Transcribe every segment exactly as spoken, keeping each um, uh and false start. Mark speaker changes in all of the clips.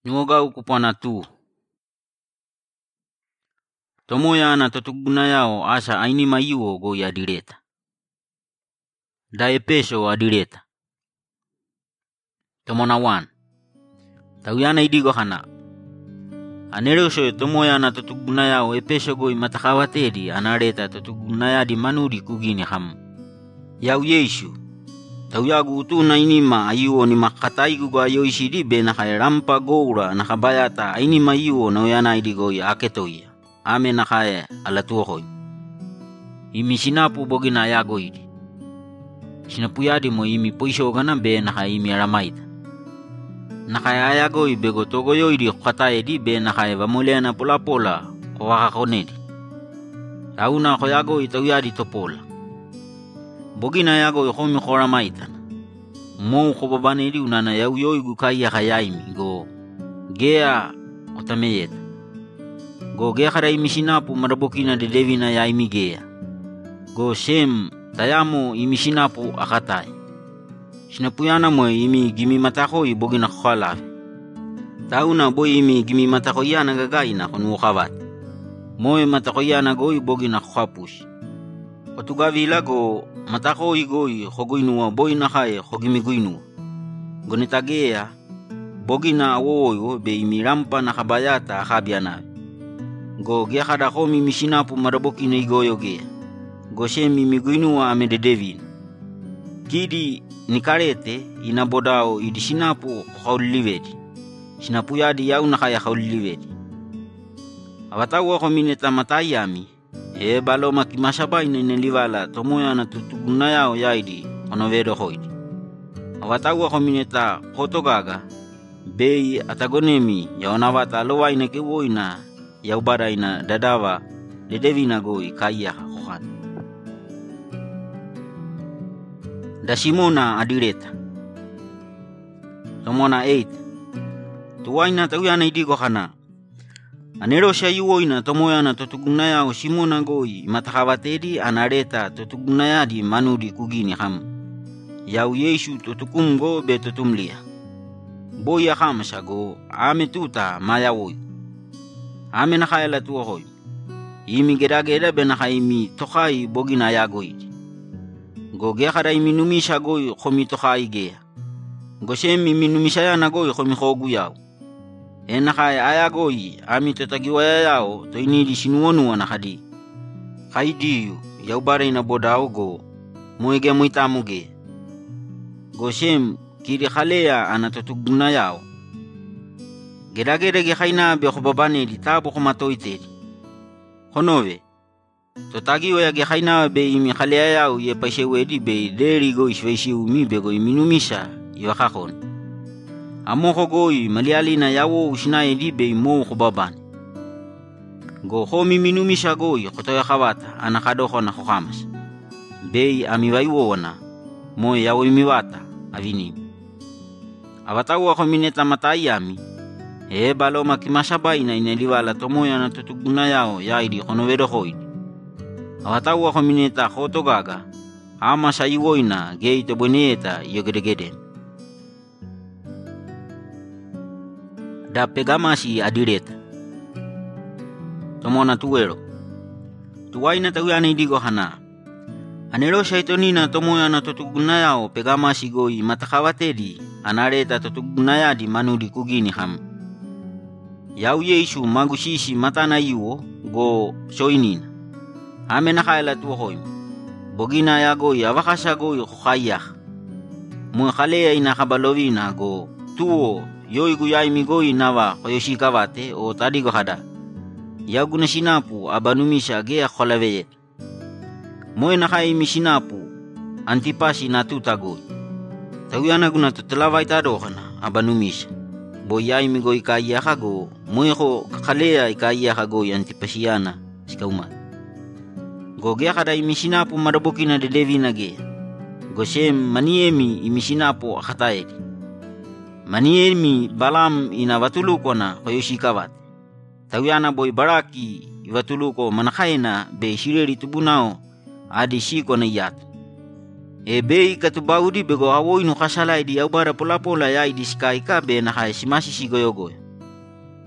Speaker 1: Nuoga ukupana tu. Tomoya na totuguna yao asa aini maiuo go ya direta. Da epeso a direta. Tomona wan. Tauyana idigo hana. Aneroso tomoya na totuguna yao epeso go imatakawatedi anareta totuguna ya di manuri kugini ham. Yau Yesu. Tauyagu utu na inima ayuo ni makataigu go ayoishidi be nakay rampa goura nakabayata ainima ayuo na uyana idigo ya aketoya. Ame nakay alatuokoy. Imi sinapu bogina yago idi. Sinapuyadi mo imi poishoga na be nakay imi aramaita. Nakay ayago ibego togoyo idi kataye di be nakay vamulea na pola pola kawakakonedi. Tauna koyago itauyadi topola. Bogina yago yokomi koramaita. Mo kobabane di unana yau yoigu kaya kayaimi go gea otameyeta. Go gea kara imi sinapu marabokina de devina ya imi gea. Go sem tayamo imi sinapu akatai. Sinapuyana mo imi gimi matako ibogina kukalawe. Tauna boy imi gimi matako yana gagaina kunu kabat. Moe matako yana go ibogina kukapush. Otugavila go matako igoi hogoinua boy nakaye hogimiguinua. Gonitagea bogina awoyo be imi rampa nakabayata akabianawe. Go gea kada homi misinapu marabokina igoyo gea. Go shemi miguinua ame de devin. Kidi nikarete inabodao idi sinapu kaulivedi. Sinapu yadi yau nakaya kaulivedi. Awatau wako mineta matayami. E balo makimasaba inenelivala tomoya na tutuguna yao yaidi onovedo hoidi. Awatau wako mineta hotogaga. Bei atagonemi ya onawata alowa inekewo ina ya ubara ina dadawa dedevina goi kaya hokan. Da Simona adireta. Tomona eight. Tuwaina tauyana idigo hana. Anero siya yuoina tomoya na totuguna yao Simona goi matakabatedi anareta totuguna ya di manudi kugini ham. Yau Yesu totukumgo be totumlia. Boya hamsa go ame tuta maya woi. Ame nakayala tuwa hoi. Imi geragera be nakaimi tokai bogina ya goi. Go gea kada imi numisha goi komi tokai gea. Go semi minumisha ya na goi komi hogu yao. E nakaya aya goi ami totagiwa ya yao to inidi sinuonu nakadi. Kaidiyu yau bare ina bodao go moege muitamu ge. Go sem kiri khalea anatotuguna yao. Geragere ge khaina be khobabane di tabo khomatoiteri. Honove. Totagiwa ya ge khaina be imi khalea yao ye pasewedi be deri go ishweshi umi be go iminumisha yokhakon. Amoko goi maliali na yawo usinaye di be mo khobabane. Go homi minumisha goi khotoya khawata anakadoko na khokamas. Bei amiwaiwona mo yawo imiwata avini. Awatau wako mineta matayami. E balo makimasaba ina ineliwala tomoya na tutuguna yao yaidi konovedo hoidi. Awatau wako mineta hotogaga. Ama sayiwoina geito boneta yogedegeden. Da pegamasi adireta. Tomona tuwero. Tuwaina tauyana idigo hana. Anero shaitonina tomoya na totuguna yao pegamasi goi matakawatedi anareta totuguna ya di manudi kugini ham. Yau Yesu magushishi matana yuo go soinina. Ame nakayala tuwa hoim. Bogina ya goi avakasha goi kukhayak. Mwe khalea ina kabalovina go tuo yoigu yaimi goi nawa koyoshikawate o tadigo hada. Yau guna sinapu abanumisha gea kholaweyet. Moe nakaimi sinapu antipasi natuta goi. Tauyana guna tutelawai tadohana abanumisha. Boyai migo ikaya hago, moe ko kakalea ikaya hago antipasiana sikauma. Go gea kada imi sinapu marabokina de devina gea. Go sem maniemi imi sinapu akataedi. Maniemi balam ina watuluko na koyoshikawate. Tauyana boy baraki iwatuluko manakaina be shireri tubunao adi shiko na yatu. E bei katubaudi bego awo inu kasalai di aubara pola pola ya di skai ka be na hai simasi sigoyogo.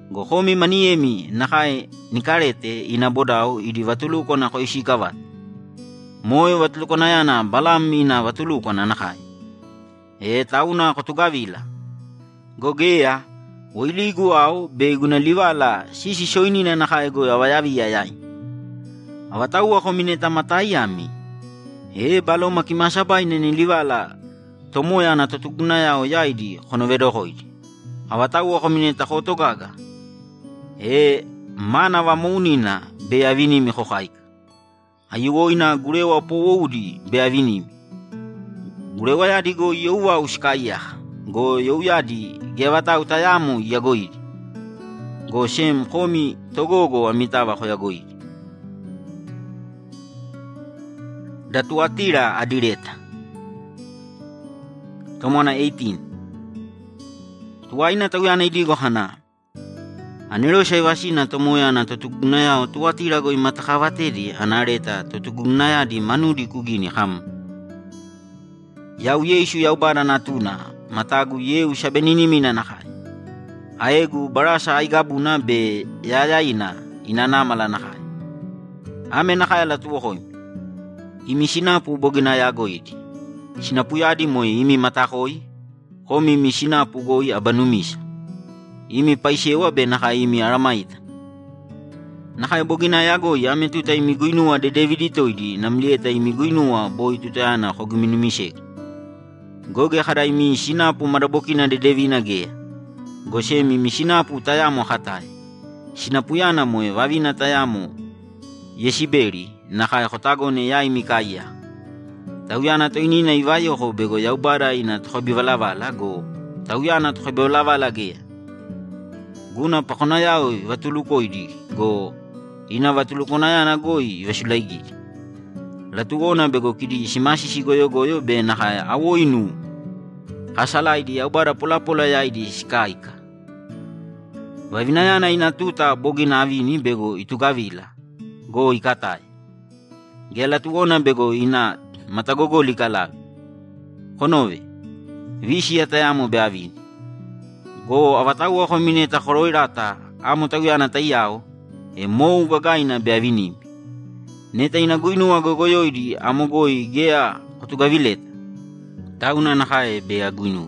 Speaker 1: Go homi maniemi nakai nikarete ina bodao idi vatuluko na koishikavat. Moyo vatuluko na yana balam ina vatuluko na nakai. E tauna kotugavila. Gogea Woiligu au beguna livala sisi shoini na nakai go awayavi yayai. Awatau ako mineta matai ami. E balo makimasabay na nilivala tomoya na tutugnaya o yaidi konovedo hoidi. Awatau ako mineta kotogaga. E mana wa munina beavini mi hokaika. Ayuoina gurewa poudi beavini. Gurewa yadi go yowa uskaya. Go yoyadi gewata utayamu yagoidi. Go shem komi togogo amitava hoyagoidi. Datuatira adireta. Tomona eighteen. Tuwaina tawiyana idigo hana. Aniro shaivashina tomoyana totugunaya o tuatira go imatakavateri anareta totugunaya di manudi kugini ham. Yau yeishu yau bara natuna matagu yeu shabenini mina nakai. Aegu barasa aigabuna be yayaina inanamala nakai. Ame nakai la tuwohoi. Imi sinapu bogina yagoiti. Sinapu yadi moi imi matakoi. Homi mi sinapu goi abanumisa. Imi paisewa be nakai imi aramaita. Nakai bogina yagoi ame tuta imi guinua de Daviditoidi namlieta imi guinua boi tutayana hoguminumisek. Goge hara imi sinapu marabokina de Devina gea. Gosemi mi sinapu tayamo hatai. Sinapu yana moe vavina tayamo Yesiberi. Nakai hotago ne yai mikaya. Tauyana to inina ivayo ho bego yaubara ina thobivala go. Tauyana thobivala ge. Guna pakona yao vatuluko idi go. Ina vatuluko na yana goi vasulaigi. Latuona bego kidi simasi sigoyo goyo be nakai awoinu. Hasala idi yaubara pola pola ya idi skaika. Vavinayana ina tuta bogina avini bego itugavila. Go ikatai. Gela tuona bego ina matagogo likala. Honove. Vishi atayamo beavini. Go avatau ako mineta khoroirata amo taguyana tayao e mou gagaina beavini. Neta ina guinua gogoyoidi amo goi gea kotugavileta. Tauna nakae bea guinu.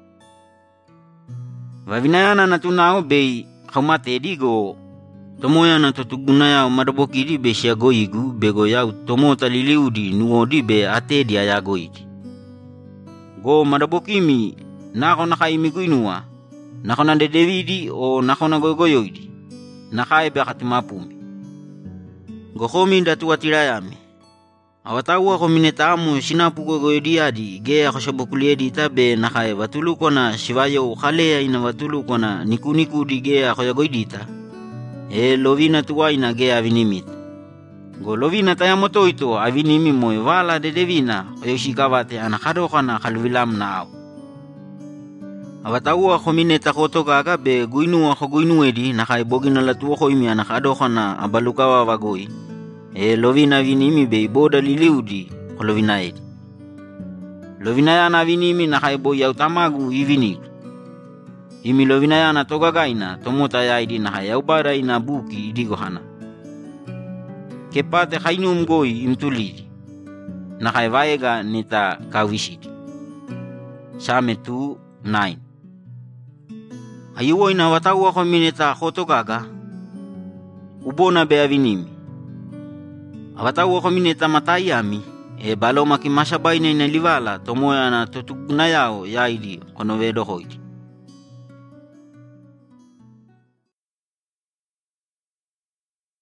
Speaker 1: Vavinayana natunao bei khaumate digo tomoyana totugunaya marabokidi be siagoigu bego yau tomota liliudi nuodi be atedi ayagoidi. Go marabokimi nako nakaimi guinua nako na de Davidi o nako na gogoyoidi nakae be katimapumi. Go homi datuatirayami. Awatau ako minetamu sinapu gogoyodi adi gea kosobokuliedi tabe nakae vatuluko na sivayo khalea ina vatuluko na nikuniku di gea koyagoidita. E lovina tuwaina ge avinimit. Go lovina tayamoto ito avinimi moe vala de devina oyoshikavate anakadokana kalvilam na au. Awatau ako mineta koto kaka be guinu ako guinuedi nakai bogina latu ako imi anakadokana abalukawa wagoi. E lovina vinimi be boda liliudi ko lovina edi. Lovina yana vinimi nakai bo yautamagu iviniku. Imi lovina yana togagaina tomota yaidi na hayaubara ina buki idigohana. Kepate hainum goi imtulidi. Na haivaega nita kawishidi. Same two nine. Ayuwo ina watau ako mineta hotogaga. Ubona beavinimi. Awatau ako mineta matayami. E balo makimasabay na inalivala tomoya na tutugnayao yaidi konovedo hoiti.